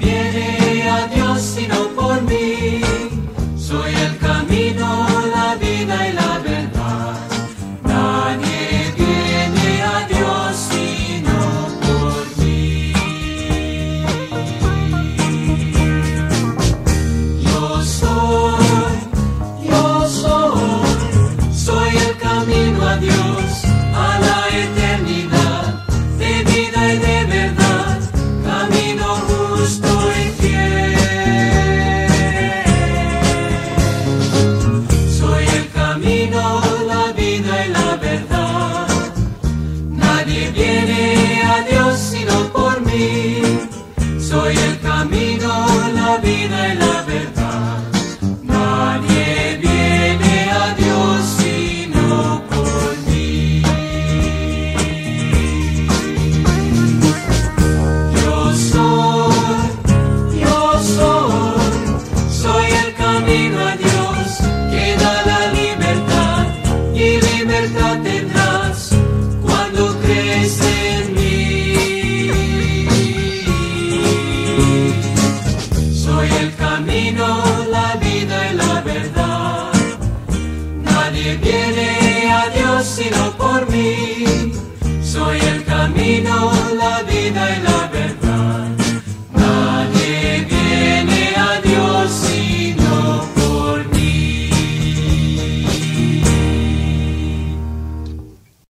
viene a Dios sino por mí. Soy el camino, la vida y la verdad. Nadie viene a Dios sino por mí. Soy el camino a Dios, a la eternidad, de vida y de verdad, camino justo y fiel. Soy el camino, la vida y la verdad. Nadie viene a Dios sino por mí. Soy el camino, la vida y la verdad. Nadie viene a Dios sino por mí. Soy el camino a Dios que da la libertad, y libertad tendrás cuando crees en mí. Soy el camino, la vida y la verdad. Nadie viene a Dios sino por mí. Soy el camino, la vida y la verdad.